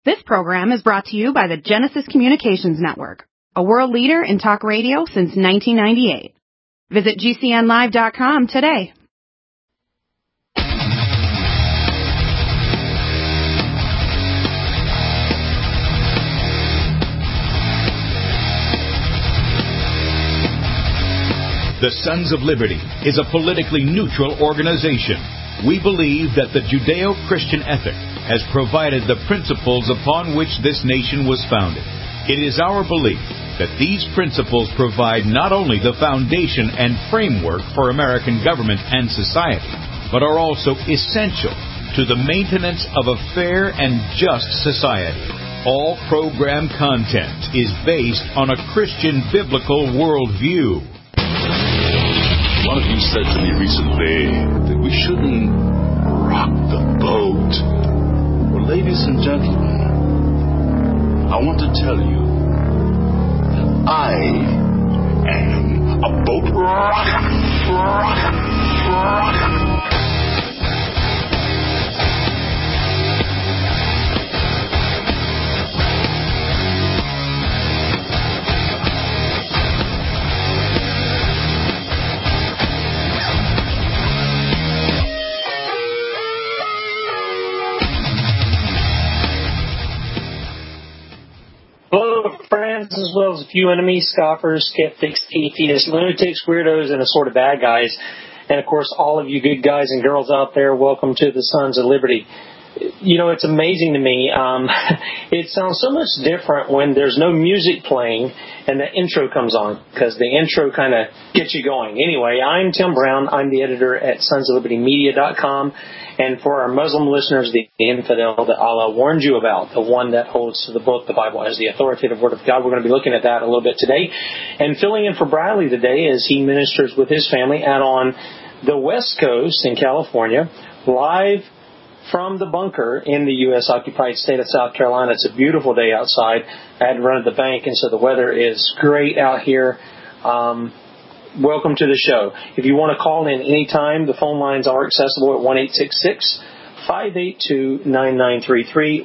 This program is brought to you by the Genesis Communications Network, a world leader in talk radio since 1998. Visit GCNlive.com today. The Sons of Liberty is a politically neutral organization. We believe that the Judeo-Christian ethic has provided the principles upon which this nation was founded. It is our belief that these principles provide not only the foundation and framework for American government and society, but are also essential to the maintenance of a fair and just society. All program content is based on a Christian biblical worldview. One of you said to me recently that we shouldn't rock the boat. Well, ladies and gentlemen, I want to tell you that I am a boat rocker. Hello, friends, as well as a few enemies, scoffers, skeptics, atheists, lunatics, weirdos, and assorted bad guys. And, of course, all of you good guys and girls out there, welcome to the Sons of Liberty. You know, it's amazing to me. It sounds so much different when there's no music playing and the intro comes on, because the intro kind of gets you going. Anyway, I'm Tim Brown. I'm the editor at sonsoflibertymedia.com. And for our Muslim listeners, the infidel that Allah warned you about, the one that holds to the book, the Bible, as the authoritative Word of God. We're going to be looking at that a little bit today. And filling in for Bradley today as he ministers with his family out on the West Coast in California, live from the bunker in the U.S.-occupied state of South Carolina. It's a beautiful day outside. I had to run to the bank, and so the weather is great out here. Welcome to the show. If you want to call in anytime, the phone lines are accessible at 1-866-582-9933,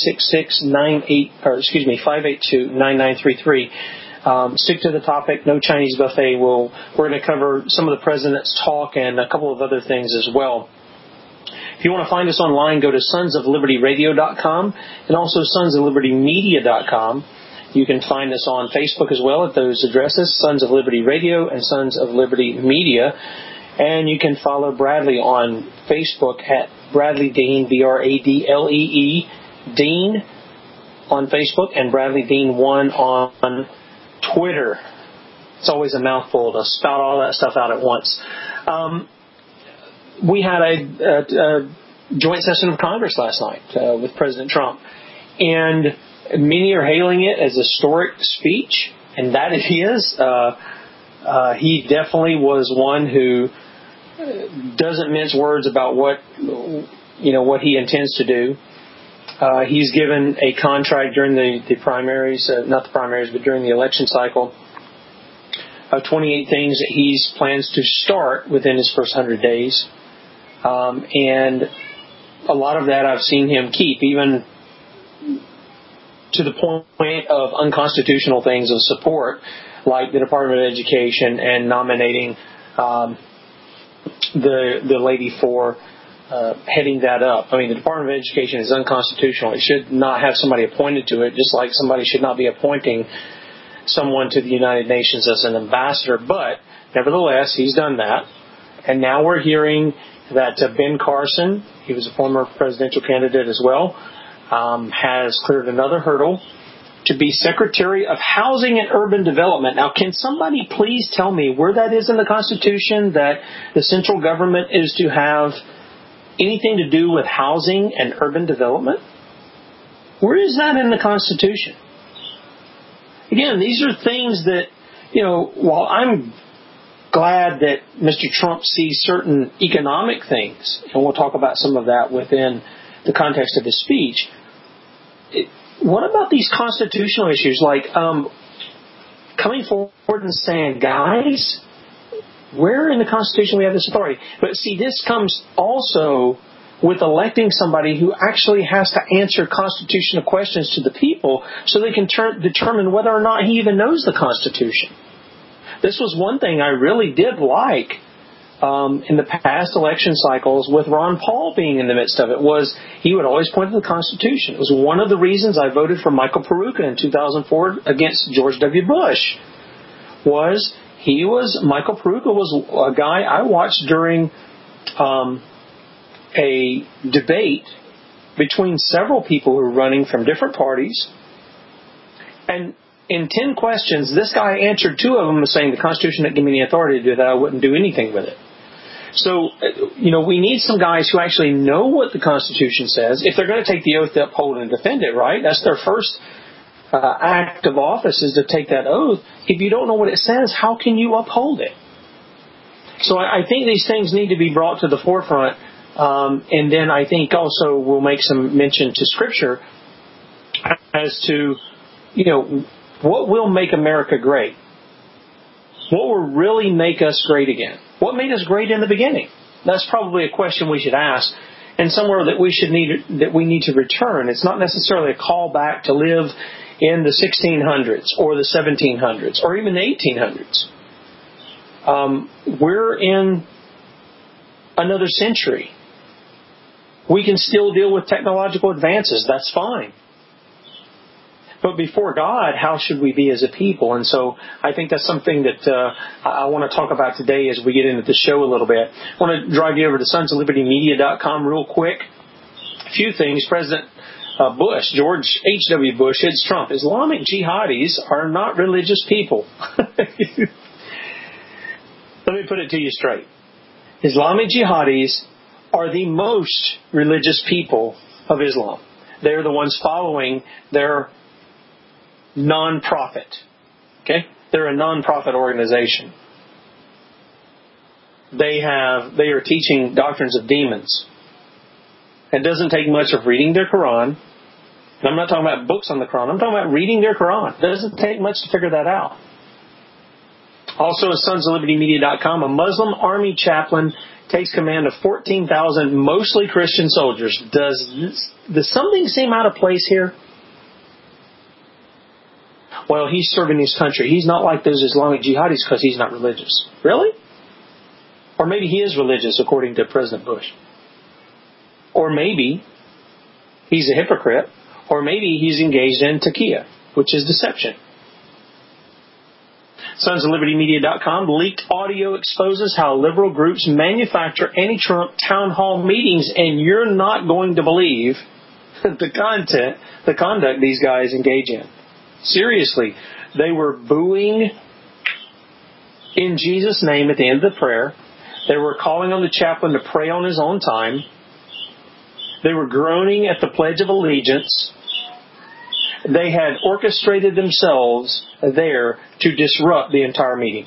582-9933. Stick to the topic, no Chinese buffet. We're going to cover some of the president's talk and a couple of other things as well. If you want to find us online, go to sonsoflibertyradio.com and also sonsoflibertymedia.com. You can find us on Facebook as well at those addresses, Sons of Liberty Radio and Sons of Liberty Media. And you can follow Bradley on Facebook at Bradley Dean, Bradlee, Dean on Facebook, and Bradley Dean 1 on Twitter. It's always a mouthful to spout all that stuff out at once. We had a joint session of Congress last night with President Trump, and many are hailing it as a historic speech, and that it is. He definitely was one who doesn't mince words about what he intends to do. He's given a contract during the primaries, not the primaries, but during the election cycle, of 28 things that he plans to start within his first 100 days. And a lot of that I've seen him keep, even to the point of unconstitutional things of support, like the Department of Education and nominating the lady for heading that up. I mean, the Department of Education is unconstitutional. It should not have somebody appointed to it, just like somebody should not be appointing someone to the United Nations as an ambassador. But nevertheless, he's done that. And now we're hearing that Ben Carson, he was a former presidential candidate as well, has cleared another hurdle to be Secretary of Housing and Urban Development. Now, can somebody please tell me where that is in the Constitution, that the central government is to have anything to do with housing and urban development? Where is that in the Constitution? Again, these are things that, while I'm glad that Mr. Trump sees certain economic things, and we'll talk about some of that within the context of his speech, what about these constitutional issues, like coming forward and saying, guys, where in the Constitution we have this authority? But see, this comes also with electing somebody who actually has to answer constitutional questions to the people so they can determine whether or not he even knows the Constitution. This was one thing I really did like in the past election cycles with Ron Paul being in the midst of it, was he would always point to the Constitution. It was one of the reasons I voted for Michael Peruka in 2004 against George W. Bush. Michael Peruka was a guy I watched during a debate between several people who were running from different parties. And in 10 questions, this guy answered 2 of them saying the Constitution didn't give me the authority to do that. I wouldn't do anything with it. So, we need some guys who actually know what the Constitution says. If they're going to take the oath to uphold and defend it, right? That's their first act of office, is to take that oath. If you don't know what it says, how can you uphold it? So I think these things need to be brought to the forefront. And then I think also we'll make some mention to Scripture as to, what will make America great? What will really make us great again? What made us great in the beginning? That's probably a question we should ask, and somewhere that we need to return. It's not necessarily a call back to live in the 1600s or the 1700s or even the 1800s. We're in another century. We can still deal with technological advances. That's fine. But before God, how should we be as a people? And so I think that's something that I want to talk about today as we get into the show a little bit. I want to drive you over to sonsoflibertymedia.com real quick. A few things. President Bush, George H.W. Bush, hits Trump. Islamic jihadis are not religious people. Let me put it to you straight. Islamic jihadis are the most religious people of Islam. They're the ones following their non-profit. Okay? They're a non-profit organization. They are teaching doctrines of demons. It doesn't take much of reading their Quran. And I'm not talking about books on the Quran. I'm talking about reading their Quran. It doesn't take much to figure that out. Also at sonsoflibertymedia.com, a Muslim army chaplain takes command of 14,000 mostly Christian soldiers. Does something seem out of place here? Well, he's serving his country. He's not like those Islamic jihadis because he's not religious. Really? Or maybe he is religious, according to President Bush. Or maybe he's a hypocrite. Or maybe he's engaged in taqiyya, which is deception. SonsOfLibertyMedia.com, leaked audio exposes how liberal groups manufacture anti-Trump town hall meetings, and you're not going to believe the conduct these guys engage in. Seriously, they were booing in Jesus' name at the end of the prayer. They were calling on the chaplain to pray on his own time. They were groaning at the Pledge of Allegiance. They had orchestrated themselves there to disrupt the entire meeting.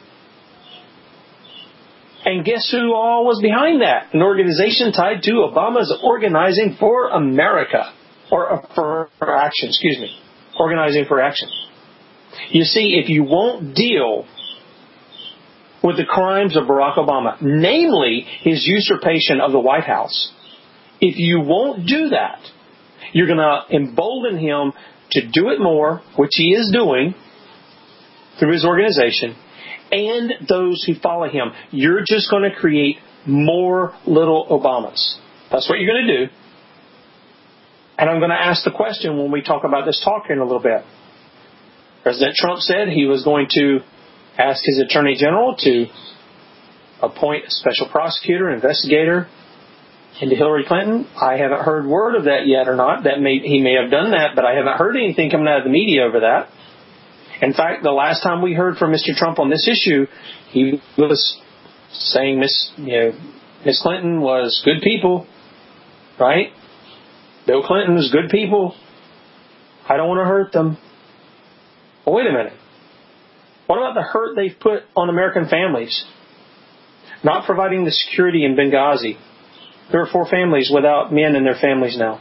And guess who all was behind that? An organization tied to Obama's Organizing for America. Or for Action, excuse me. Organizing for Action. You see, if you won't deal with the crimes of Barack Obama, namely his usurpation of the White House, if you won't do that, you're going to embolden him to do it more, which he is doing through his organization, and those who follow him. You're just going to create more little Obamas. That's what you're going to do. And I'm going to ask the question when we talk about this talk in a little bit. President Trump said he was going to ask his Attorney General to appoint a special prosecutor, investigator into Hillary Clinton. I haven't heard word of that yet or not. He may have done that, but I haven't heard anything coming out of the media over that. In fact, the last time we heard from Mr. Trump on this issue, he was saying Miss Clinton was good people, right? Bill Clinton was good people. I don't want to hurt them. Well, wait a minute. What about the hurt they've put on American families? Not providing the security in Benghazi. There are 4 families without men in their families now.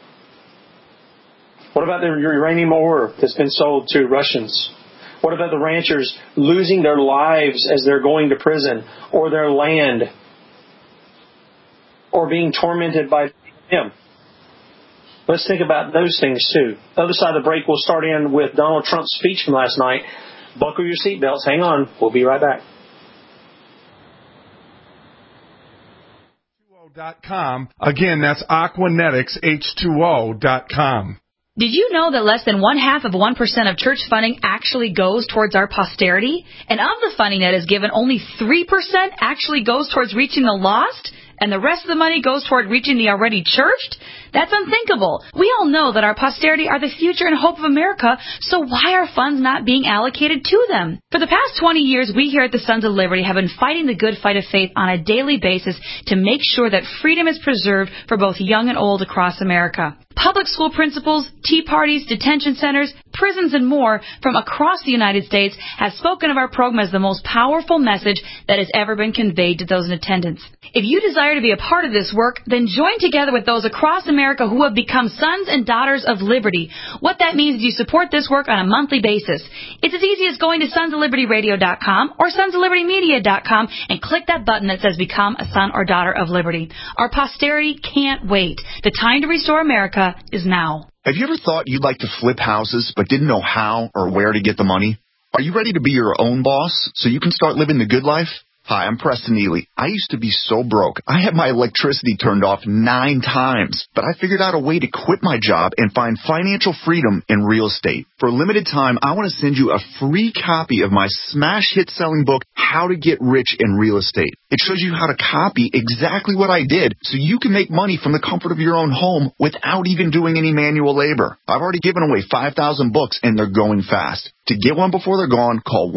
What about the uranium ore that's been sold to Russians? What about the ranchers losing their lives as they're going to prison, or their land, or being tormented by him. Let's think about those things too. Other side of the break, we'll start in with Donald Trump's speech from last night. Buckle your seatbelts. Hang on. We'll be right back. H2O.com. Again, that's Aquanetics, H2O.com. Did you know that less than 0.5% of church funding actually goes towards our posterity? And of the funding that is given, only 3% actually goes towards reaching the lost? And the rest of the money goes toward reaching the already churched? That's unthinkable. We all know that our posterity are the future and hope of America, so why are funds not being allocated to them? For the past 20 years, we here at the Sons of Liberty have been fighting the good fight of faith on a daily basis to make sure that freedom is preserved for both young and old across America. Public school principals, tea parties, detention centers, prisons, and more from across the United States have spoken of our program as the most powerful message that has ever been conveyed to those in attendance. If you desire to be a part of this work, then join together with those across America who have become sons and daughters of liberty. What that means is you support this work on a monthly basis. It's as easy as going to sonsoflibertyradio.com or sonsoflibertymedia.com and click that button that says Become a Son or Daughter of Liberty. Our posterity can't wait. The time to restore America is now. Have you ever thought you'd like to flip houses but didn't know how or where to get the money? Are you ready to be your own boss so you can start living the good life? Hi, I'm Preston Neely. I used to be so broke. I had my electricity turned off 9 times, but I figured out a way to quit my job and find financial freedom in real estate. For a limited time, I want to send you a free copy of my smash hit selling book, How to Get Rich in Real Estate. It shows you how to copy exactly what I did so you can make money from the comfort of your own home without even doing any manual labor. I've already given away 5,000 books and they're going fast. To get one before they're gone, call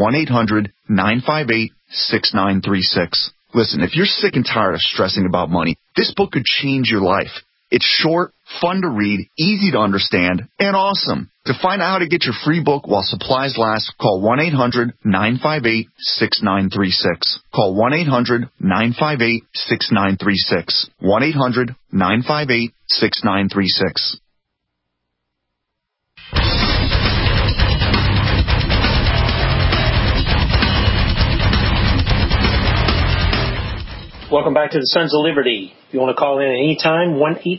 1-800-958-6936. Listen, if you're sick and tired of stressing about money, this book could change your life. It's short, fun to read, easy to understand, and awesome. To find out how to get your free book while supplies last, call 1-800-958-6936. Call 1-800-958-6936. 1-800-958-6936. Welcome back to the Sons of Liberty. If you want to call in at any time,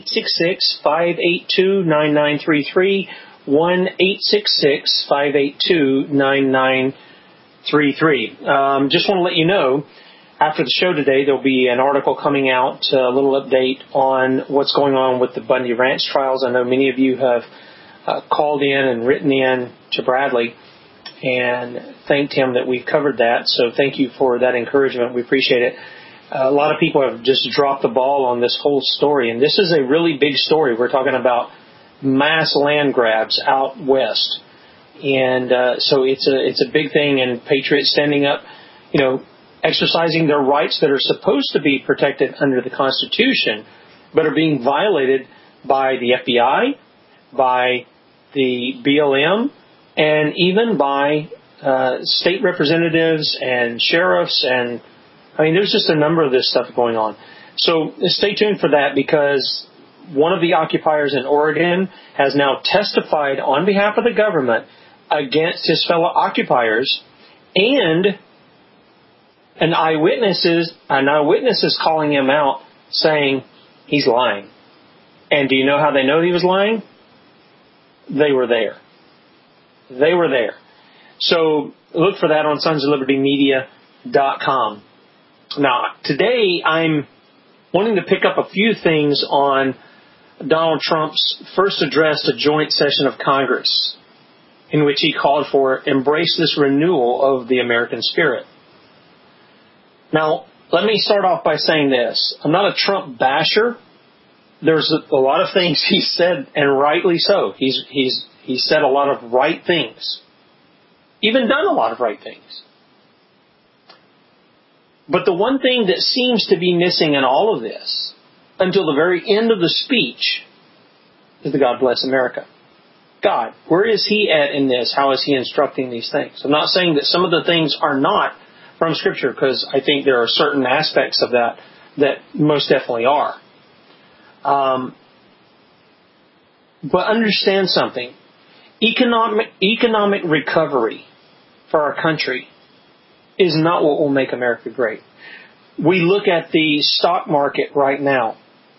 1-866-582-9933, 1-866-582-9933. Just want to let you know, after the show today, there'll be an article coming out, a little update on what's going on with the Bundy Ranch trials. I know many of you have called in and written in to Bradley and thanked him that we've covered that. So thank you for that encouragement. We appreciate it. A lot of people have just dropped the ball on this whole story, and this is a really big story. We're talking about mass land grabs out west, and so it's a big thing. And patriots standing up, exercising their rights that are supposed to be protected under the Constitution, but are being violated by the FBI, by the BLM, and even by state representatives and sheriffs and there's just a number of this stuff going on. So stay tuned for that, because one of the occupiers in Oregon has now testified on behalf of the government against his fellow occupiers, and an eyewitness is calling him out, saying he's lying. And do you know how they know he was lying? They were there. They were there. So look for that on sonsoflibertymedia.com. Now, today I'm wanting to pick up a few things on Donald Trump's first address to joint session of Congress, in which he called for embrace this renewal of the American spirit. Now, let me start off by saying this. I'm not a Trump basher. There's a lot of things he said, and rightly so. He's said a lot of right things, even done a lot of right things. But the one thing that seems to be missing in all of this, until the very end of the speech, is the God bless America. God, where is He at in this? How is He instructing these things? I'm not saying that some of the things are not from Scripture, because I think there are certain aspects of that most definitely are. But understand something. Economic recovery for our country is not what will make America great. We look at the stock market right now.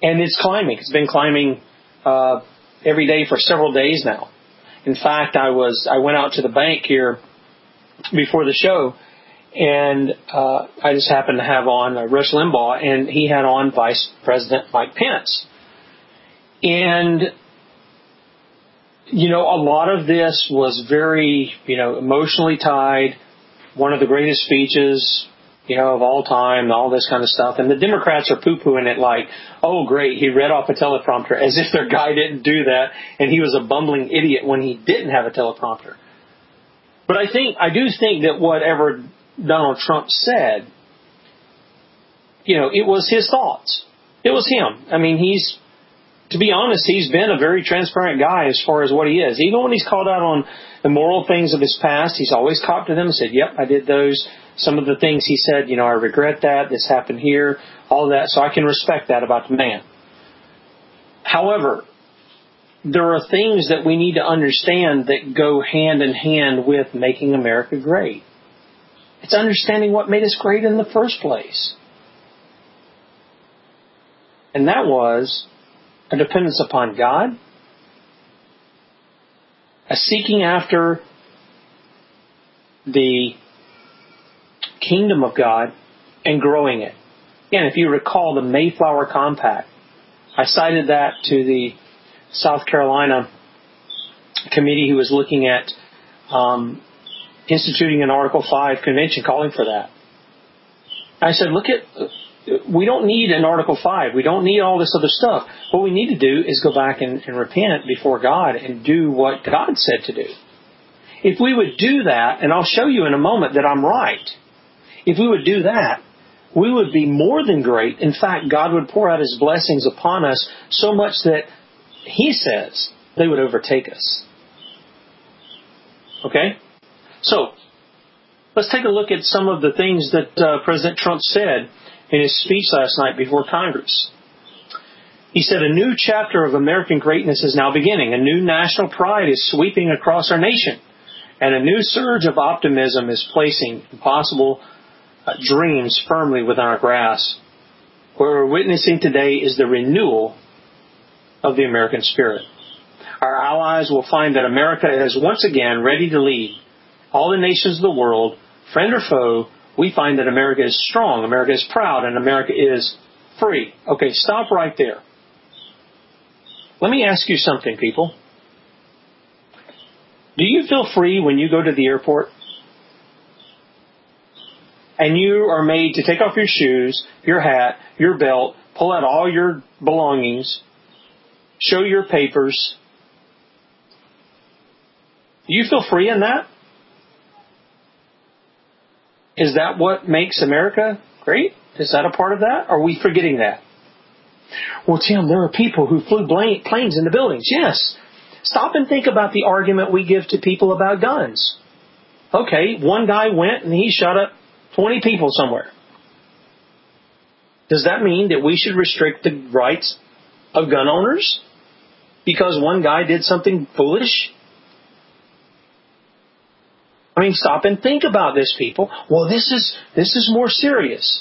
And it's climbing. It's been climbing every day for several days now. In fact, I went out to the bank here before the show, and I just happened to have on Rush Limbaugh, and he had on Vice President Mike Pence. And, you know, a lot of this was very, you know, emotionally tied. One of the greatest speeches, you know, of all time, all this kind of stuff. And the Democrats are poo-pooing it like, oh, great, he read off a teleprompter, as if their guy didn't do that, and he was a bumbling idiot when he didn't have a teleprompter. But I do think that whatever Donald Trump said, you know, it was his thoughts. It was him. I mean, to be honest, he's been a very transparent guy as far as what he is. Even when he's called out on immoral things of his past, he's always copped to them and said, yep, I did those. Some of the things he said, you know, I regret that. This happened here. All of that. So I can respect that about the man. However, there are things that we need to understand that go hand in hand with making America great. It's understanding what made us great in the first place. And that was a dependence upon God, a seeking after the kingdom of God and growing it. Again, if you recall the Mayflower Compact, I cited that to the South Carolina committee who was looking at instituting an Article 5 convention calling for that. I said, we don't need an Article 5. We don't need all this other stuff. What we need to do is go back and repent before God and do what God said to do. If we would do that, and I'll show you in a moment that I'm right, if we would do that, we would be more than great. In fact, God would pour out His blessings upon us so much that He says they would overtake us. Okay? So, let's take a look at some of the things that President Trump said in his speech last night before Congress. He said, a new chapter of American greatness is now beginning. A new national pride is sweeping across our nation. And a new surge of optimism is placing impossible dreams firmly within our grasp. What we're witnessing today is the renewal of the American spirit. Our allies will find that America is once again ready to lead all the nations of the world, friend or foe. We find that America is strong, America is proud, and America is free. Okay, stop right there. Let me ask you something, people. Do you feel free when you go to the airport? And you are made to take off your shoes, your hat, your belt, pull out all your belongings, show your papers. Do you feel free in that? Is that what makes America great? Is that a part of that? Are we forgetting that? Well, Tim, there are people who flew planes into buildings. Yes. Stop and think about the argument we give to people about guns. Okay, one guy went and he shot up 20 people somewhere. Does that mean that we should restrict the rights of gun owners because one guy did something foolish? I mean, stop and think about this, people. Well, this is more serious.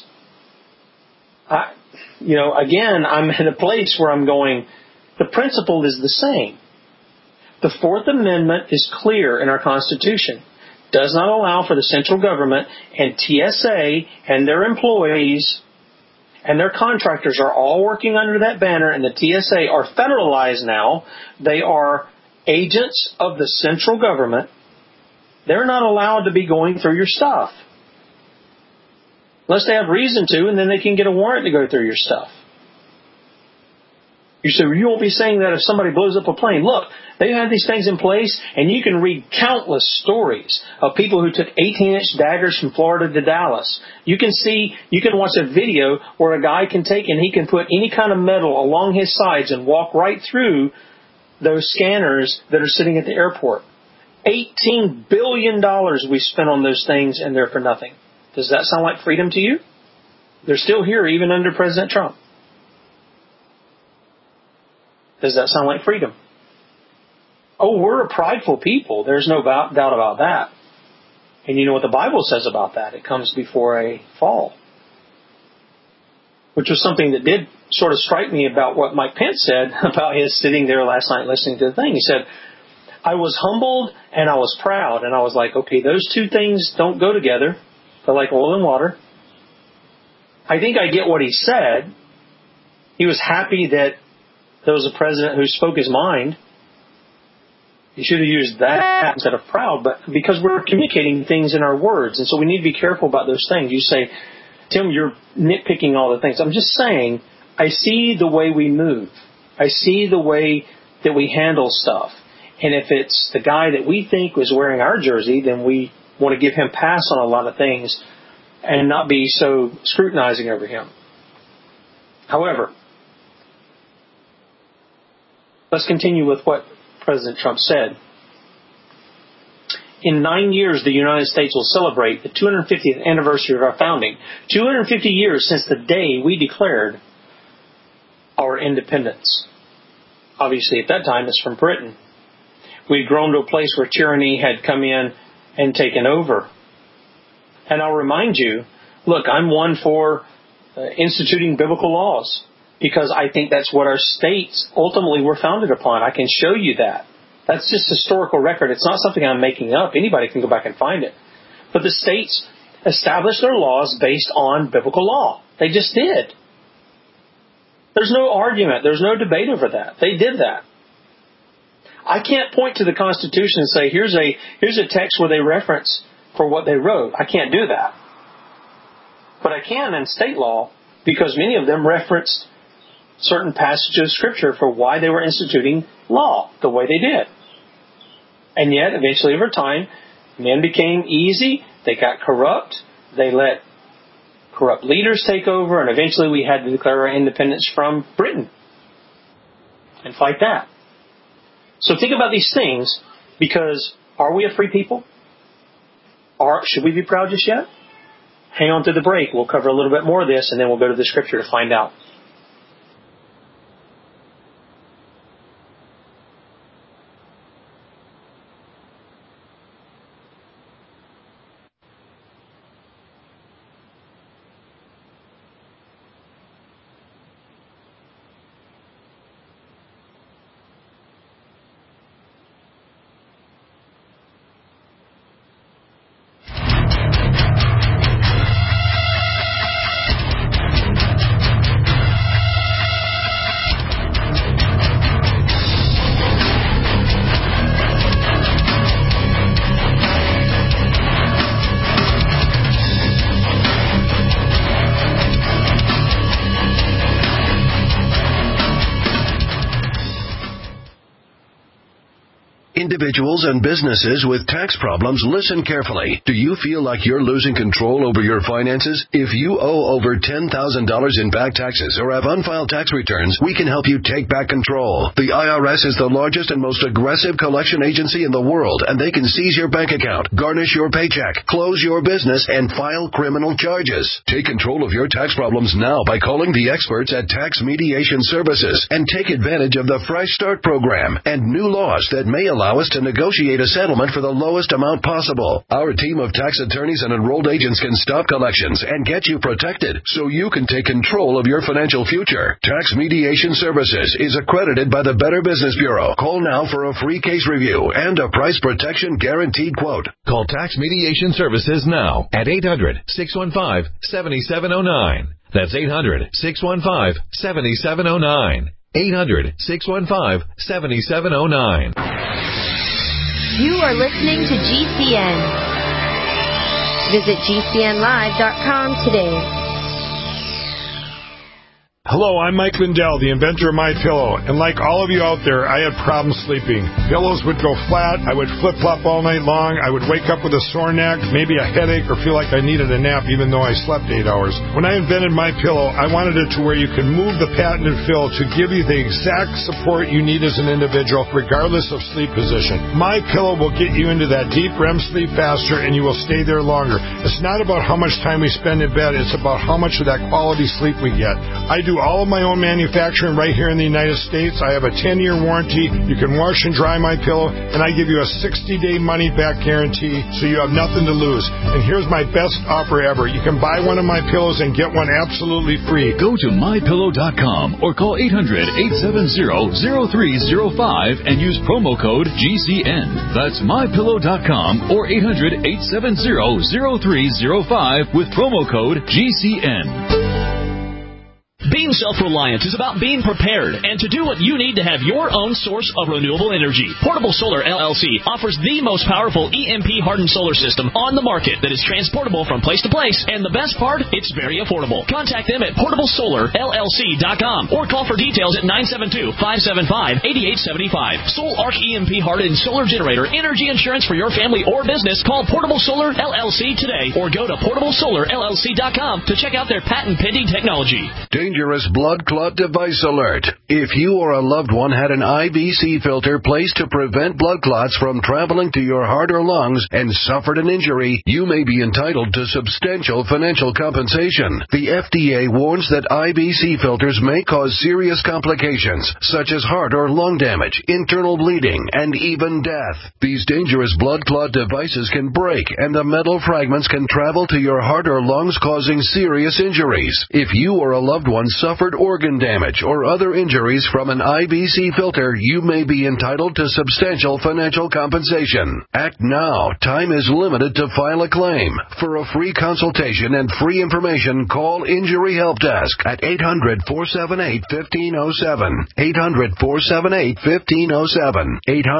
Again, I'm in a place where I'm going, the principle is the same. The Fourth Amendment is clear in our Constitution. Does not allow for the central government and TSA and their employees and their contractors are all working under that banner, and the TSA are federalized now. They are agents of the central government. They're not allowed to be going through your stuff. Unless they have reason to, and then they can get a warrant to go through your stuff. You say, you won't be saying that if somebody blows up a plane. Look, they have these things in place, and you can read countless stories of people who took 18-inch daggers from Florida to Dallas. You can watch a video where a guy can take and he can put any kind of metal along his sides and walk right through those scanners that are sitting at the airport. $18 billion we spent on those things, and they're for nothing. Does that sound like freedom to you? They're still here even under President Trump. Does that sound like freedom? Oh, we're a prideful people. There's no doubt about that. And you know what the Bible says about that. It comes before a fall. which was something that did sort of strike me about what Mike Pence said about his sitting there last night listening to the thing. He said, I was humbled and I was proud. And I was like, okay, those two things don't go together. They're like oil and water. I think I get what he said. He was happy that there was a president who spoke his mind. He should have used that instead of proud, but because we're communicating things in our words, and so we need to be careful about those things. You say, Tim, you're nitpicking all the things. I'm just saying, I see the way we move. I see the way that we handle stuff. And if it's the guy that we think was wearing our jersey, then we want to give him pass on a lot of things and not be so scrutinizing over him. However, let's continue with what President Trump said. In 9 years, the United States will celebrate the 250th anniversary of our founding. 250 years since the day we declared our independence. Obviously, at that time, it's from Britain. We'd grown to a place where tyranny had come in and taken over. And I'll remind you, look, I'm one for instituting biblical laws because I think that's what our states ultimately were founded upon. I can show you that. That's just historical record. It's not something I'm making up. Anybody can go back and find it. But the states established their laws based on biblical law. They just did. There's no argument. There's no debate over that. They did that. I can't point to the Constitution and say, here's a text where they reference for what they wrote. I can't do that. But I can in state law because many of them referenced certain passages of Scripture for why they were instituting law the way they did. And yet, eventually over time, men became easy. They got corrupt. They let corrupt leaders take over. And eventually we had to declare our independence from Britain and fight that. So think about these things because are we a free people? Or should we be proud just yet? Hang on to the break. We'll cover a little bit more of this and then we'll go to the Scripture to find out. Individuals and businesses with tax problems, listen carefully. Do you feel like you're losing control over your finances? If you owe over $10,000 in back taxes or have unfiled tax returns, we can help you take back control. The IRS is the largest and most aggressive collection agency in the world, and they can seize your bank account, garnish your paycheck, close your business, and file criminal charges. Take control of your tax problems now by calling the experts at Tax Mediation Services and take advantage of the Fresh Start program and new laws that may allow us to negotiate a settlement for the lowest amount possible. Our team of tax attorneys and enrolled agents can stop collections and get you protected so you can take control of your financial future. Tax Mediation Services is accredited by the Better Business Bureau. Call now for a free case review and a price protection guaranteed quote. Call Tax Mediation Services now at 800-615-7709. That's 800-615-7709. 800-615-7709. You are listening to GCN. Visit GCNlive.com today. Hello, I'm Mike Lindell, the inventor of MyPillow, and like all of you out there, I had problems sleeping. Pillows would go flat, I would flip-flop all night long, I would wake up with a sore neck, maybe a headache, or feel like I needed a nap even though I slept 8 hours. When I invented MyPillow, I wanted it to where you can move the patented fill to give you the exact support you need as an individual, regardless of sleep position. MyPillow will get you into that deep REM sleep faster, and you will stay there longer. It's not about how much time we spend in bed, it's about how much of that quality sleep we get. I do do all of my own manufacturing right here in the United States. I have a 10-year warranty. You can wash and dry my pillow, and I give you a 60-day money-back guarantee, so you have nothing to lose. And here's my best offer ever. You can buy one of my pillows and get one absolutely free. Go to mypillow.com or call 800-870-0305 and use promo code GCN. That's mypillow.com or 800-870-0305 with promo code GCN. Being self-reliant is about being prepared and to do what you need to have your own source of renewable energy. Portable Solar LLC offers the most powerful EMP-hardened solar system on the market that is transportable from place to place, and the best part, it's very affordable. Contact them at portablesolarllc.com or call for details at 972-575-8875. Soul Arc EMP-hardened solar generator energy insurance for your family or business. Call Portable Solar LLC today or go to portablesolarllc.com to check out their patent-pending technology. Dangerous blood clot device alert. If you or a loved one had an IVC filter placed to prevent blood clots from traveling to your heart or lungs and suffered an injury, you may be entitled to substantial financial compensation. The FDA warns that IVC filters may cause serious complications, such as heart or lung damage, internal bleeding, and even death. These dangerous blood clot devices can break, and the metal fragments can travel to your heart or lungs, causing serious injuries. If you or a loved one suffered organ damage or other injuries from an IVC filter, you may be entitled to substantial financial compensation. Act now. Time is limited to file a claim. For a free consultation and free information, call Injury Help Desk at 800-478-1507. 800-478-1507.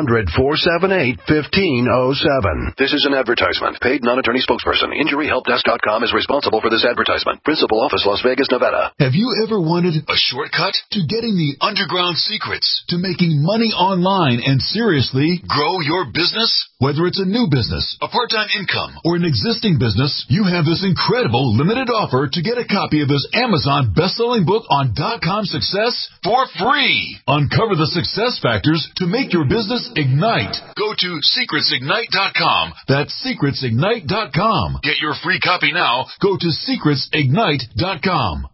800-478-1507. This is an advertisement. Paid non-attorney spokesperson. InjuryHelpDesk.com is responsible for this advertisement. Principal office, Las Vegas, Nevada. Have you ever wanted a shortcut to getting the underground secrets to making money online and seriously grow your business? Whether it's a new business, a part-time income, or an existing business, you have this incredible limited offer to get a copy of this Amazon best-selling book on .com success for free. Uncover the success factors to make your business ignite. Go to secretsignite.com. That's secretsignite.com. Get your free copy now. Go to secretsignite.com.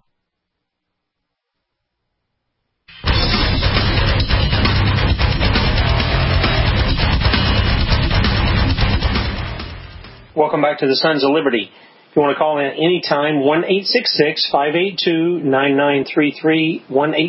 Welcome back to the Sons of Liberty. If you want to call in anytime, 1-866-582-9933,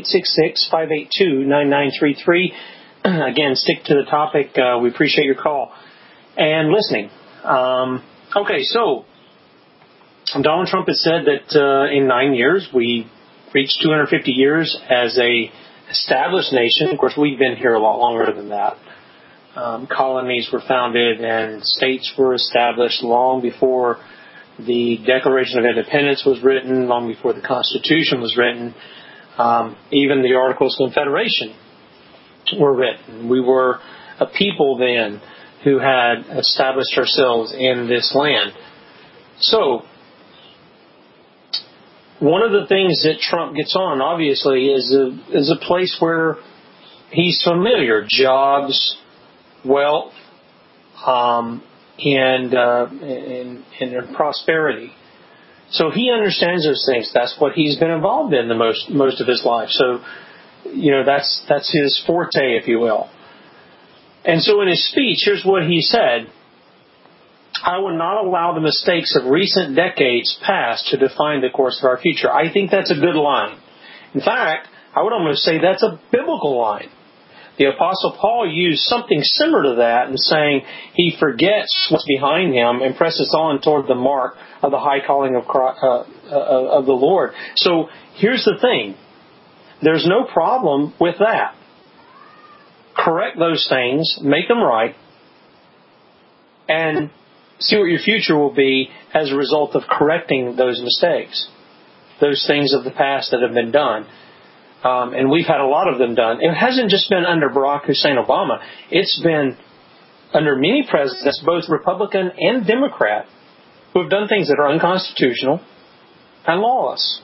1-866-582-9933. Again, stick to the topic. We appreciate your call and listening. Okay, so Donald Trump has said that in 9 years we reached 250 years as a established nation. Of course, we've been here a lot longer than that. Colonies were founded and states were established long before the Declaration of Independence was written, long before the Constitution was written. Even the Articles of Confederation were written. We were a people then who had established ourselves in this land. So, one of the things that Trump gets on, obviously, is a place where he's familiar. Jobs, wealth, and prosperity. So he understands those things. That's what he's been involved in the most of his life. So, that's his forte, if you will. And so in his speech, here's what he said: I will not allow the mistakes of recent decades past to define the course of our future. I think that's a good line. In fact, I would almost say that's a biblical line. The Apostle Paul used something similar to that in saying he forgets what's behind him and presses on toward the mark of the high calling of the Lord. So here's the thing. There's no problem with that. Correct those things, make them right, and see what your future will be as a result of correcting those mistakes, those things of the past that have been done. And we've had a lot of them done. It hasn't just been under Barack Hussein Obama. It's been under many presidents, both Republican and Democrat, who have done things that are unconstitutional and lawless.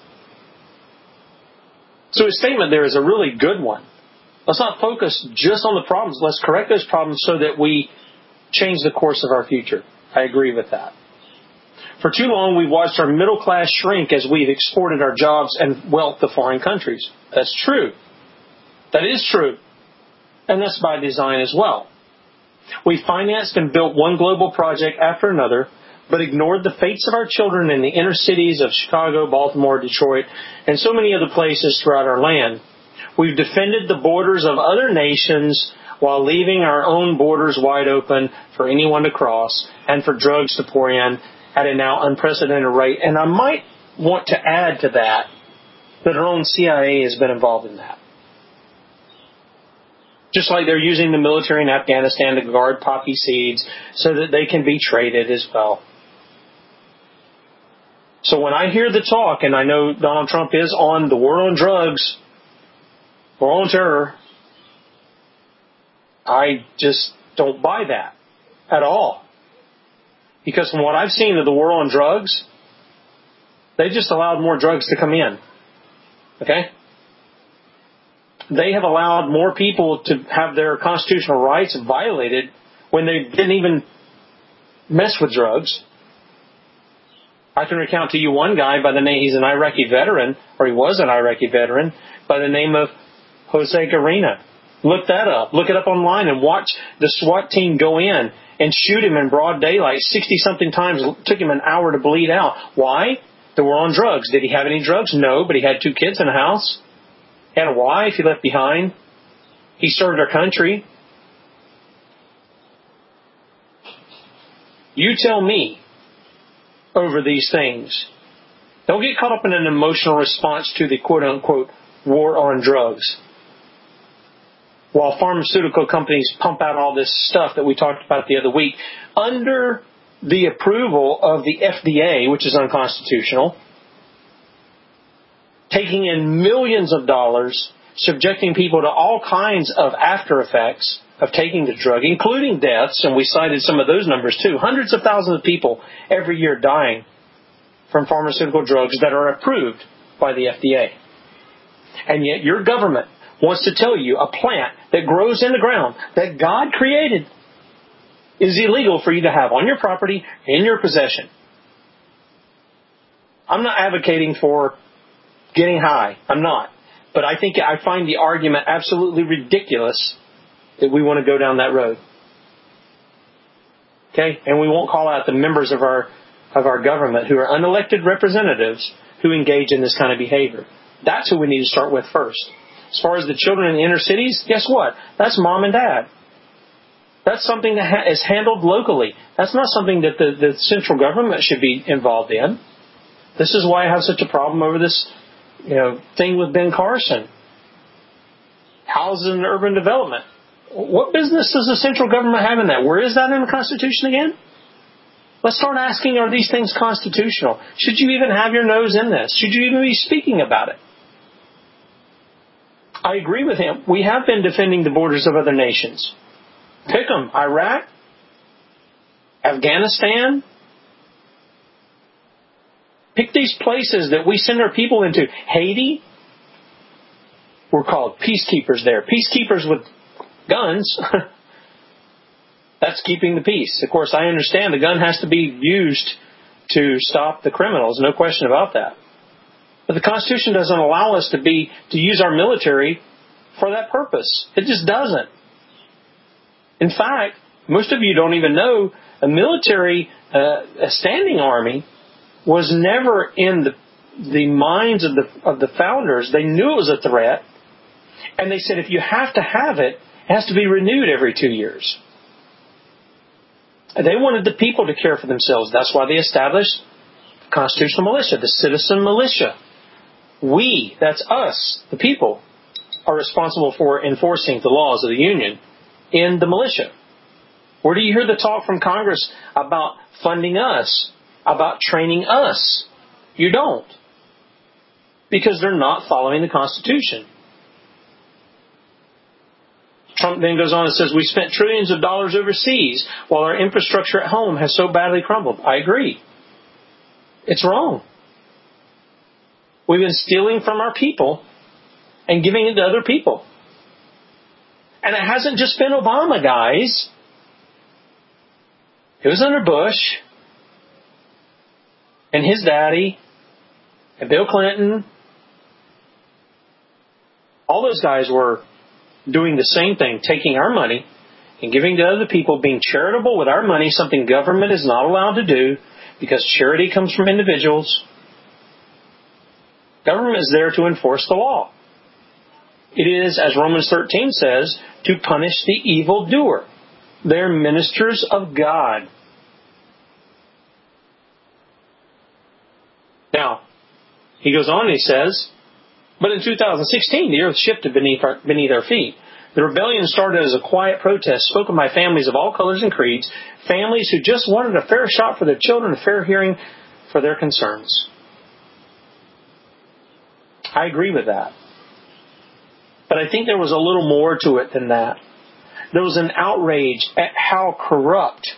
So his statement there is a really good one. Let's not focus just on the problems. Let's correct those problems so that we change the course of our future. I agree with that. For too long, we've watched our middle class shrink as we've exported our jobs and wealth to foreign countries. That's true. That is true. And that's by design as well. We financed and built one global project after another, but ignored the fates of our children in the inner cities of Chicago, Baltimore, Detroit, and so many other places throughout our land. We've defended the borders of other nations while leaving our own borders wide open for anyone to cross and for drugs to pour in at a now unprecedented rate. And I might want to add to that our own CIA has been involved in that. Just like they're using the military in Afghanistan to guard poppy seeds so that they can be traded as well. So when I hear the talk, and I know Donald Trump is on the war on drugs, war on terror, I just don't buy that at all. Because from what I've seen of the war on drugs, they just allowed more drugs to come in. Okay? They have allowed more people to have their constitutional rights violated when they didn't even mess with drugs. I can recount to you one guy by the name, he's an Iraqi veteran, or he was an Iraqi veteran, by the name of Jose Garina. Look that up. Look it up online and watch the SWAT team go in and shoot him in broad daylight 60-something times. It took him an hour to bleed out. Why? They were on drugs. Did he have any drugs? No, but he had 2 kids in the house. He had a wife he left behind. He served our country. You tell me over these things. Don't get caught up in an emotional response to the quote-unquote war on drugs. While pharmaceutical companies pump out all this stuff that we talked about the other week, under the approval of the FDA, which is unconstitutional, taking in millions of dollars, subjecting people to all kinds of after effects of taking the drug, including deaths, and we cited some of those numbers too. Hundreds of thousands of people every year dying from pharmaceutical drugs that are approved by the FDA. And yet your government wants to tell you a plant that grows in the ground that God created is illegal for you to have on your property, in your possession. I'm not advocating for getting high. I'm not. But I find the argument absolutely ridiculous that we want to go down that road. Okay? And we won't call out the members of our government who are unelected representatives who engage in this kind of behavior. That's who we need to start with first. As far as the children in the inner cities, guess what? That's mom and dad. That's something that is handled locally. That's not something that the central government should be involved in. This is why I have such a problem over this, thing with Ben Carson. Housing and urban development. What business does the central government have in that? Where is that in the Constitution again? Let's start asking, are these things constitutional? Should you even have your nose in this? Should you even be speaking about it? I agree with him. We have been defending the borders of other nations. Pick them. Iraq, Afghanistan. Pick these places that we send our people into. Haiti. We're called peacekeepers there. Peacekeepers with guns. That's keeping the peace. Of course, I understand the gun has to be used to stop the criminals. No question about that. But the Constitution doesn't allow us to use our military for that purpose. It just doesn't. In fact, most of you don't even know a military, a standing army, was never in the minds of the founders. They knew it was a threat, and they said if you have to have it, it has to be renewed every 2 years. They wanted the people to care for themselves. That's why they established the constitutional militia, the citizen militia. We, that's us, the people, are responsible for enforcing the laws of the Union in the militia. Where do you hear the talk from Congress about funding us, about training us? You don't. Because they're not following the Constitution. Trump then goes on and says, we spent trillions of dollars overseas while our infrastructure at home has so badly crumbled. I agree. It's wrong. We've been stealing from our people and giving it to other people. And it hasn't just been Obama, guys. It was under Bush. and his daddy and Bill Clinton, all those guys were doing the same thing, taking our money and giving to other people, being charitable with our money, something government is not allowed to do because charity comes from individuals. Government is there to enforce the law. It is, as Romans 13 says, to punish the evildoer. They're ministers of God. Now, he goes on and he says, but in 2016, the earth shifted beneath our feet. The rebellion started as a quiet protest spoken by families of all colors and creeds, families who just wanted a fair shot for their children, a fair hearing for their concerns. I agree with that. But I think there was a little more to it than that. There was an outrage at how corrupt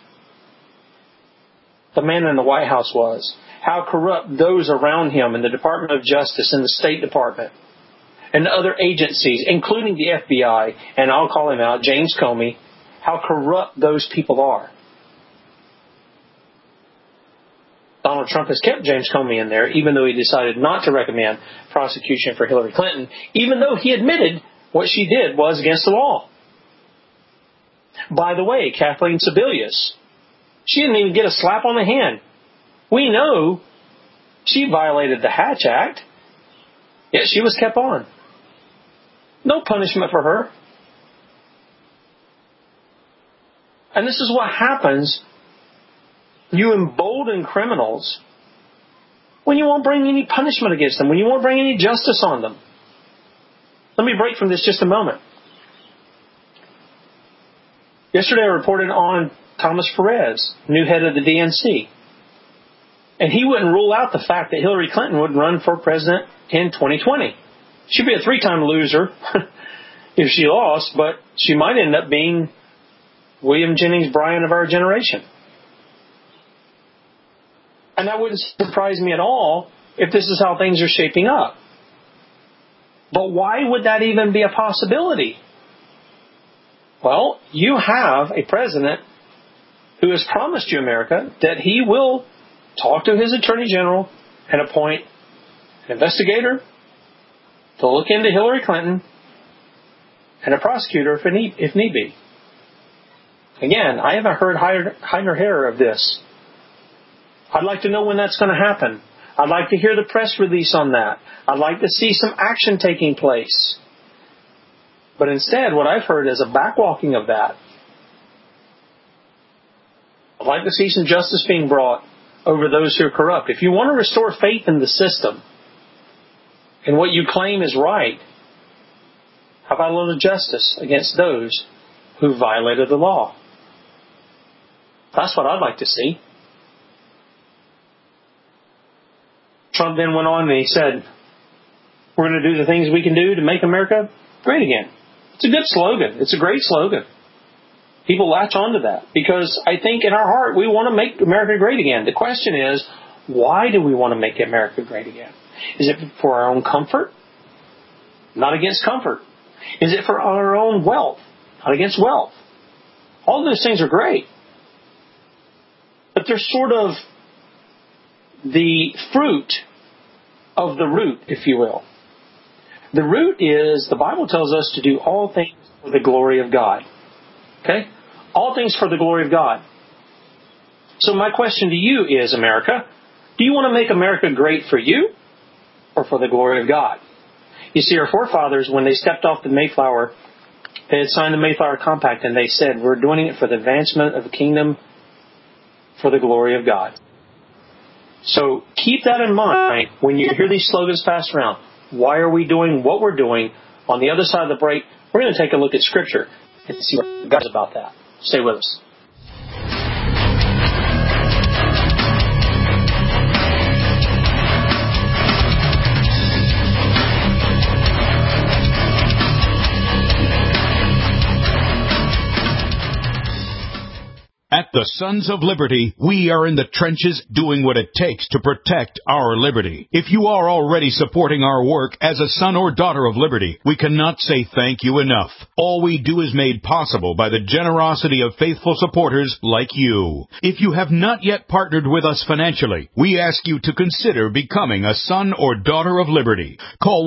the man in the White House was, how corrupt those around him in the Department of Justice and the State Department and other agencies, including the FBI, and I'll call him out, James Comey, how corrupt those people are. Donald Trump has kept James Comey in there, even though he decided not to recommend prosecution for Hillary Clinton, even though he admitted what she did was against the law. By the way, Kathleen Sebelius, she didn't even get a slap on the hand. We know she violated the Hatch Act, yet she was kept on. No punishment for her. And this is what happens. You embolden criminals when you won't bring any punishment against them, when you won't bring any justice on them. Let me break from this just a moment. Yesterday I reported on Thomas Perez, new head of the DNC. And he wouldn't rule out the fact that Hillary Clinton would run for president in 2020. She'd be a 3-time loser if she lost, but she might end up being William Jennings Bryan of our generation. And that wouldn't surprise me at all if this is how things are shaping up. But why would that even be a possibility? Well, you have a president who has promised you, America, that he will talk to his attorney general and appoint an investigator to look into Hillary Clinton and a prosecutor if need be. Again, I haven't heard hide nor hair of this. I'd like to know when that's going to happen. I'd like to hear the press release on that. I'd like to see some action taking place. But instead, what I've heard is a backwalking of that. I'd like to see some justice being brought over those who are corrupt. If you want to restore faith in the system and what you claim is right, how about a little justice against those who violated the law? That's what I'd like to see. Trump then went on and he said, we're going to do the things we can do to make America great again. It's a good slogan. It's a great slogan. People latch onto that because I think in our heart we want to make America great again. The question is, why do we want to make America great again? Is it for our own comfort? Not against comfort. Is it for our own wealth? Not against wealth. All those things are great. But they're sort of the fruit of the root, if you will. The root is, the Bible tells us to do all things for the glory of God. Okay? All things for the glory of God. So my question to you is, America, do you want to make America great for you or for the glory of God? You see, our forefathers, when they stepped off the Mayflower, they had signed the Mayflower Compact and they said, we're doing it for the advancement of the kingdom for the glory of God. So keep that in mind when you hear these slogans passed around. Why are we doing what we're doing? On the other side of the break, we're going to take a look at Scripture and see what God says about that. Stay with us. At the Sons of Liberty, we are in the trenches doing what it takes to protect our liberty. If you are already supporting our work as a son or daughter of liberty, we cannot say thank you enough. All we do is made possible by the generosity of faithful supporters like you. If you have not yet partnered with us financially, we ask you to consider becoming a son or daughter of liberty. Call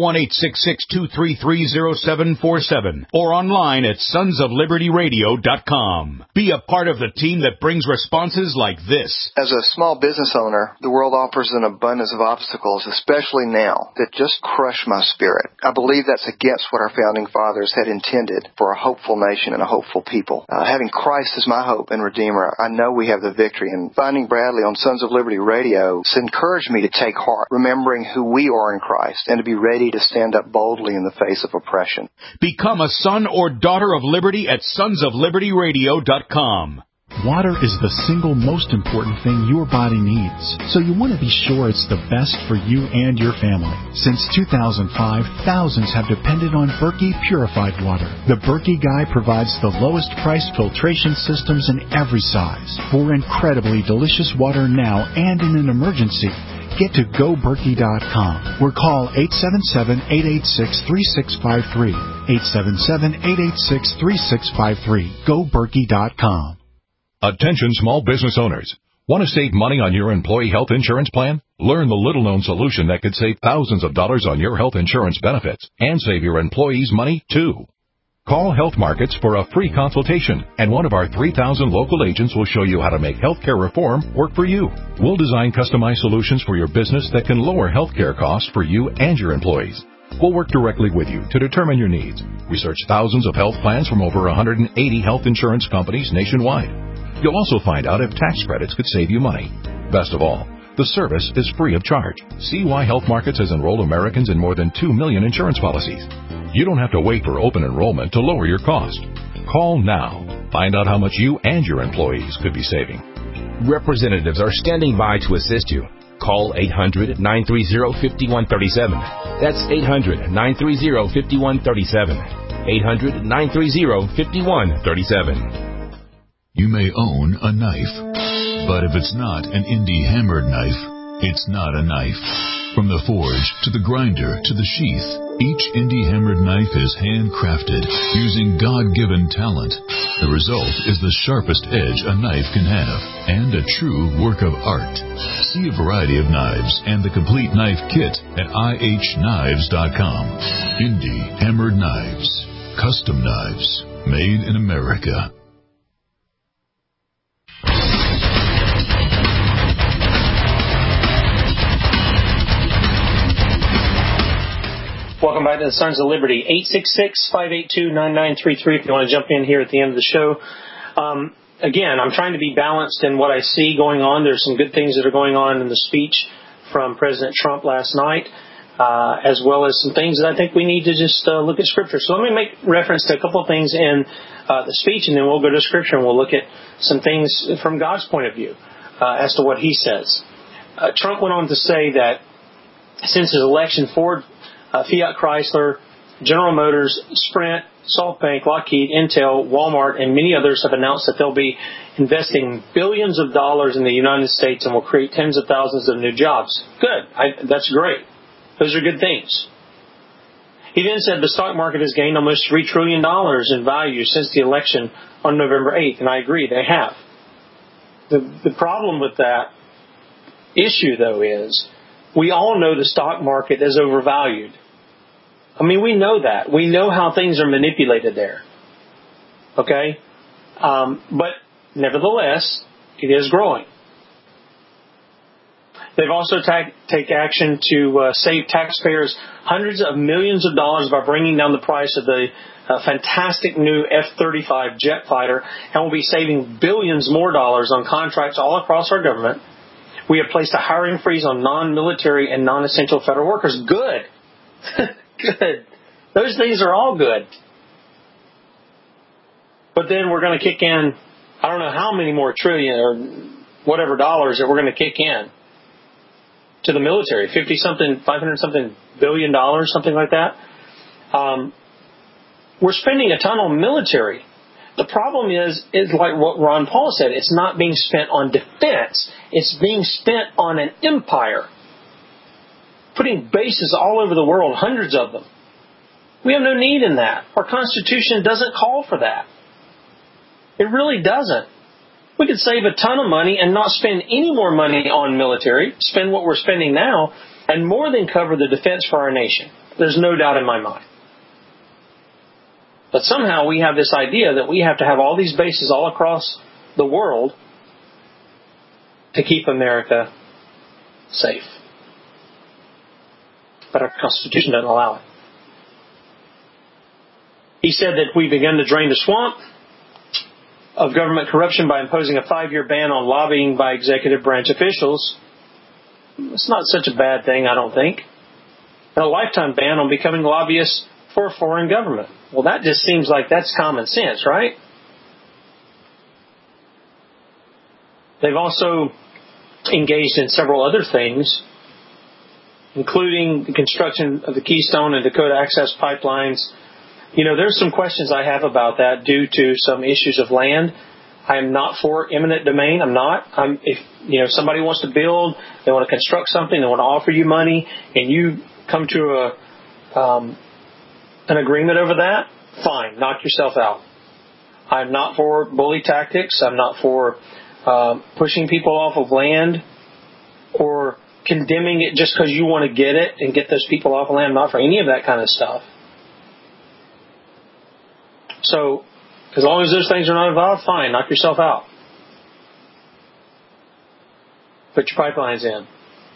1-866-233-0747 or online at sonsoflibertyradio.com. Be a part of the team that brings responses like this. As a small business owner, the world offers an abundance of obstacles, especially now, that just crush my spirit. I believe that's against what our founding fathers had intended for a hopeful nation and a hopeful people. Having Christ as my hope and Redeemer, I know we have the victory. And finding Bradley on Sons of Liberty Radio has encouraged me to take heart, remembering who we are in Christ, and to be ready to stand up boldly in the face of oppression. Become a son or daughter of liberty at sonsoflibertyradio.com. Water is the single most important thing your body needs, so you want to be sure it's the best for you and your family. Since 2005, thousands have depended on Berkey purified water. The Berkey Guy provides the lowest priced filtration systems in every size. For incredibly delicious water now and in an emergency, get to GoBerkey.com or call 877-886-3653. 877-886-3653. GoBerkey.com. Attention small business owners. Want to save money on your employee health insurance plan? Learn the little-known solution that could save thousands of dollars on your health insurance benefits and save your employees money, too. Call Health Markets for a free consultation, and one of our 3,000 local agents will show you how to make healthcare reform work for you. We'll design customized solutions for your business that can lower healthcare costs for you and your employees. We'll work directly with you to determine your needs. Research thousands of health plans from over 180 health insurance companies nationwide. You'll also find out if tax credits could save you money. Best of all, the service is free of charge. See why Health Markets has enrolled Americans in more than 2 million insurance policies. You don't have to wait for open enrollment to lower your cost. Call now. Find out how much you and your employees could be saving. Representatives are standing by to assist you. Call 800-930-5137. That's 800-930-5137. 800-930-5137. You may own a knife, but if it's not an indie hammered knife, it's not a knife. From the forge to the grinder to the sheath, each indie hammered knife is handcrafted using God-given talent. The result is the sharpest edge a knife can have and a true work of art. See a variety of knives and the complete knife kit at ihknives.com. Indie hammered knives, custom knives, made in America. Welcome back to the Sons of Liberty. 866-582-9933 if you want to jump in here at the end of the show. Again, I'm trying to be balanced in what I see going on. There's some good things that are going on in the speech from President Trump last night, as well as some things that I think we need to just look at Scripture. So let me make reference to a couple of things in the speech, and then we'll go to Scripture and we'll look at some things from God's point of view as to what he says. Trump went on to say that since his election, Ford, Fiat Chrysler, General Motors, Sprint, SoftBank, Lockheed, Intel, Walmart, and many others have announced that they'll be investing billions of dollars in the United States and will create tens of thousands of new jobs. Good. That's great. Those are good things. He then said the stock market has gained almost $3 trillion in value since the election on November 8th, and I agree, they have. The problem with that issue, though, is we all know the stock market is overvalued. I mean, we know that. We know how things are manipulated there. Okay? But nevertheless, it is growing. They've also taken action to save taxpayers hundreds of millions of dollars by bringing down the price of the fantastic new F-35 jet fighter, and will be saving billions more dollars on contracts all across our government. We have placed a hiring freeze on non-military and non-essential federal workers. Good. Good. Those things are all good. But then we're going to kick in, I don't know how many more trillion or whatever dollars that we're going to kick in to the military. 500-something billion dollars, something like that. We're spending a ton on military. The problem is like what Ron Paul said, it's not being spent on defense. It's being spent on an empire. Putting bases all over the world, hundreds of them. We have no need in that. Our Constitution doesn't call for that. It really doesn't. We could save a ton of money and not spend any more money on military, spend what we're spending now, and more than cover the defense for our nation. There's no doubt in my mind. But somehow we have this idea that we have to have all these bases all across the world to keep America safe. But our Constitution doesn't allow it. He said that we begun to drain the swamp of government corruption by imposing a 5-year ban on lobbying by executive branch officials. It's not such a bad thing, I don't think. And a lifetime ban on becoming lobbyists for a foreign government. Well, that just seems like that's common sense, right? They've also engaged in several other things, including the construction of the Keystone and Dakota Access pipelines. You know, there's some questions I have about that due to some issues of land. I am not for eminent domain. I'm not. If somebody wants to build, they want to construct something, they want to offer you money, and you come to an agreement over that, fine, knock yourself out. I'm not for bully tactics. I'm not for pushing people off of land or condemning it just because you want to get it and get those people off of land. I'm not for any of that kind of stuff. So, as long as those things are not involved, fine, knock yourself out. Put your pipelines in.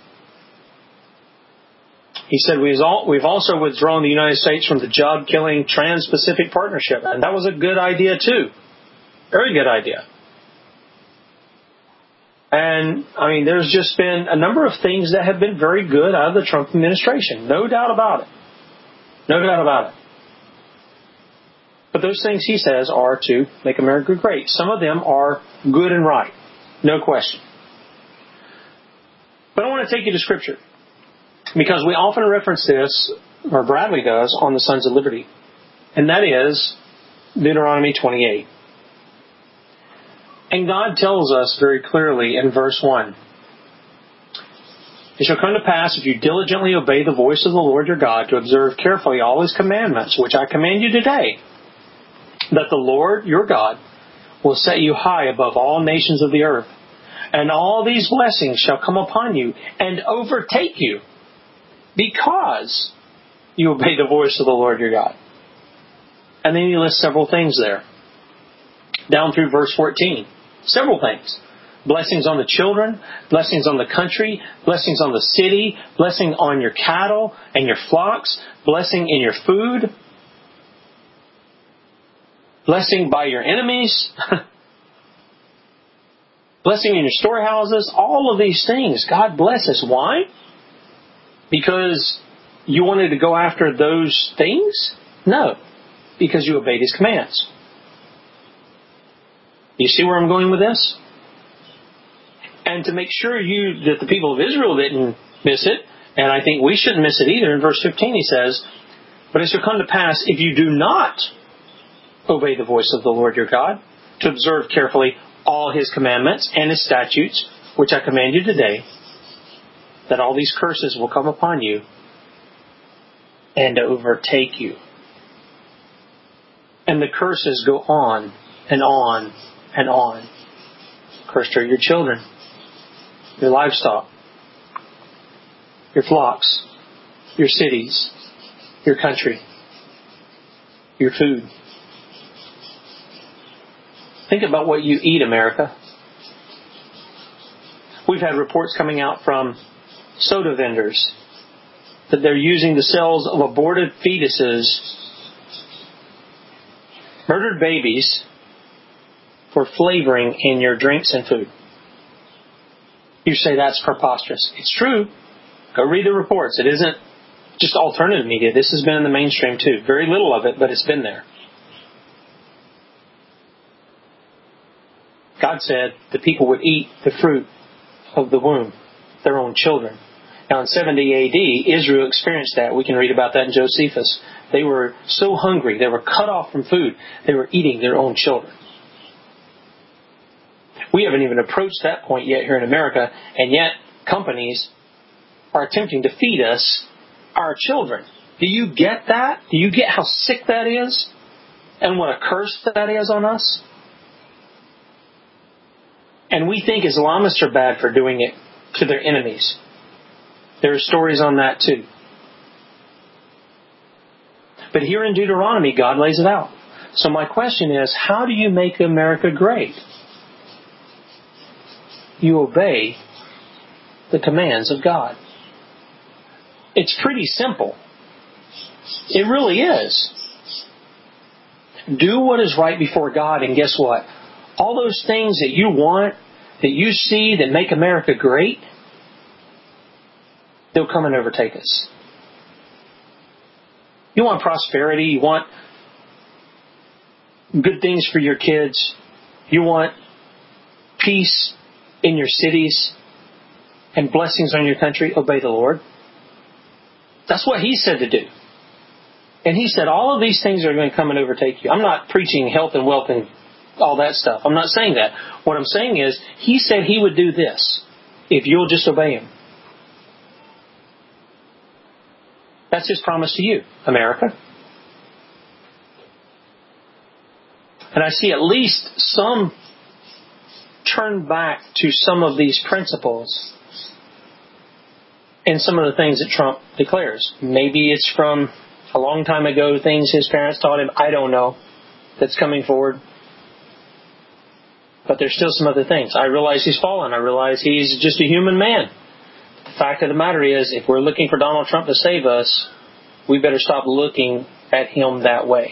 He said, we've also withdrawn the United States from the job-killing Trans-Pacific Partnership. And that was a good idea, too. Very good idea. And, there's just been a number of things that have been very good out of the Trump administration. No doubt about it. No doubt about it. But those things, he says, are to make America great. Some of them are good and right. No question. But I want to take you to Scripture. Because we often reference this, or Bradley does, on the Sons of Liberty. And that is Deuteronomy 28. And God tells us very clearly in verse 1, "It shall come to pass, if you diligently obey the voice of the Lord your God, to observe carefully all His commandments, which I command you today, that the Lord your God will set you high above all nations of the earth. And all these blessings shall come upon you and overtake you, because you obey the voice of the Lord your God." And then he lists several things there. Down through verse 14. Several things. Blessings on the children, blessings on the country, blessings on the city, blessing on your cattle and your flocks, blessing in your food, blessing by your enemies, blessing in your storehouses, all of these things. God bless us. Why? Because you wanted to go after those things? No. Because you obeyed His commands. You see where I'm going with this? And to make sure that the people of Israel didn't miss it, and I think we shouldn't miss it either, in verse 15 he says, "But it shall come to pass, if you do not obey the voice of the Lord your God, to observe carefully all His commandments and His statutes, which I command you today, that all these curses will come upon you and overtake you." And the curses go on and on and on. Cursed are your children, your livestock, your flocks, your cities, your country, your food. Think about what you eat, America. We've had reports coming out from soda vendors that they're using the cells of aborted fetuses, murdered babies, for flavoring in your drinks and food. You say that's preposterous. It's true. Go read the reports. It isn't just alternative media. This has been in the mainstream too. Very little of it, but it's been there. God said the people would eat the fruit of the womb, their own children. Now, in 70 A.D., Israel experienced that. We can read about that in Josephus. They were so hungry. They were cut off from food. They were eating their own children. We haven't even approached that point yet here in America, and yet companies are attempting to feed us our children. Do you get that? Do you get how sick that is? And what a curse that is on us? And we think Islamists are bad for doing it to their enemies. There are stories on that too. But here in Deuteronomy, God lays it out. So my question is, how do you make America great? You obey the commands of God. It's pretty simple. It really is. Do what is right before God, and guess what? All those things that you want, that you see that make America great, they'll come and overtake us. You want prosperity, you want good things for your kids, you want peace in your cities and blessings on your country, obey the Lord. That's what He said to do. And He said all of these things are going to come and overtake you. I'm not preaching health and wealth and all that stuff. I'm not saying that. What I'm saying is, He said He would do this if you'll just obey Him. That's His promise to you, America. And I see at least some turn back to some of these principles in some of the things that Trump declares. Maybe it's from a long time ago, things his parents taught him. I don't know. That's coming forward. But there's still some other things. I realize he's fallen. I realize he's just a human man. The fact of the matter is, if we're looking for Donald Trump to save us, we better stop looking at him that way.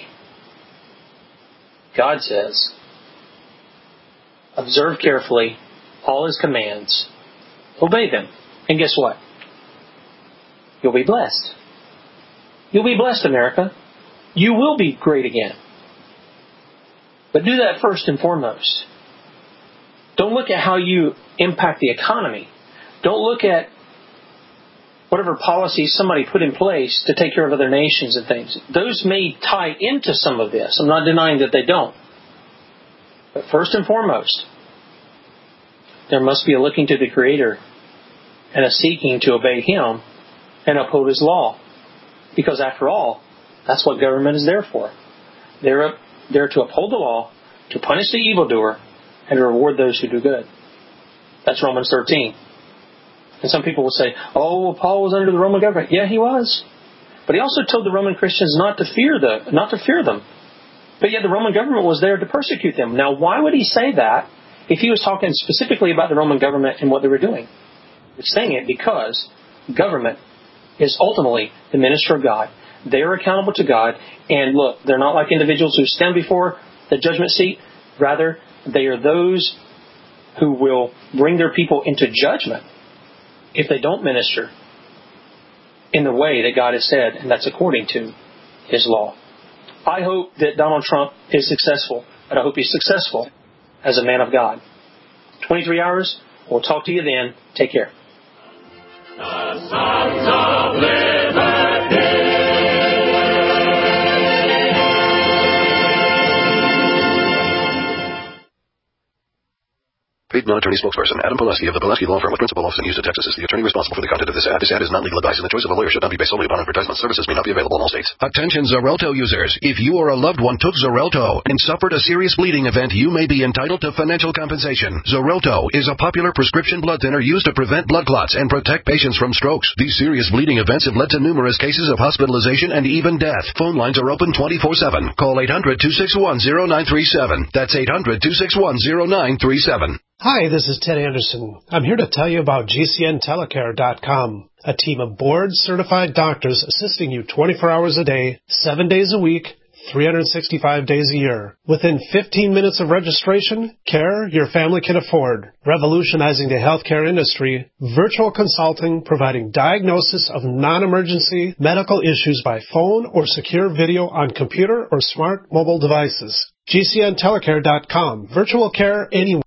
God says, observe carefully all His commands. Obey them. And guess what? You'll be blessed. You'll be blessed, America. You will be great again. But do that first and foremost. Don't look at how you impact the economy. Don't look at whatever policies somebody put in place to take care of other nations and things. Those may tie into some of this. I'm not denying that they don't. But first and foremost, there must be a looking to the Creator and a seeking to obey Him and uphold His law. Because after all, that's what government is there for. They're to uphold the law, to punish the evildoer, and to reward those who do good. That's Romans 13. And some people will say, oh, Paul was under the Roman government. Yeah, he was. But he also told the Roman Christians not to fear them. But yet the Roman government was there to persecute them. Now, why would he say that if he was talking specifically about the Roman government and what they were doing? He's saying it because government is ultimately the minister of God. They are accountable to God. And look, they're not like individuals who stand before the judgment seat. Rather, they are those who will bring their people into judgment if they don't minister in the way that God has said, and that's according to His law. I hope that Donald Trump is successful, but I hope he's successful as a man of God. 23 hours. We'll talk to you then. Take care. The Sons of Liberty. Paid non-attorney spokesperson Adam Pileski of the Pileski Law Firm with principal office in Houston, Texas is the attorney responsible for the content of this ad. This ad is not legal advice, and the choice of a lawyer should not be based solely upon advertisement. Services may not be available in all states. Attention Xarelto users. If you or a loved one took Xarelto and suffered a serious bleeding event, you may be entitled to financial compensation. Xarelto is a popular prescription blood thinner used to prevent blood clots and protect patients from strokes. These serious bleeding events have led to numerous cases of hospitalization and even death. Phone lines are open 24/7. Call 800-261-0937. That's 800-261-0937. Hi, this is Ted Anderson. I'm here to tell you about GCNtelecare.com, a team of board-certified doctors assisting you 24 hours a day, 7 days a week, 365 days a year. Within 15 minutes of registration, care your family can afford. Revolutionizing the healthcare industry, virtual consulting providing diagnosis of non-emergency medical issues by phone or secure video on computer or smart mobile devices. GCNtelecare.com, virtual care anywhere.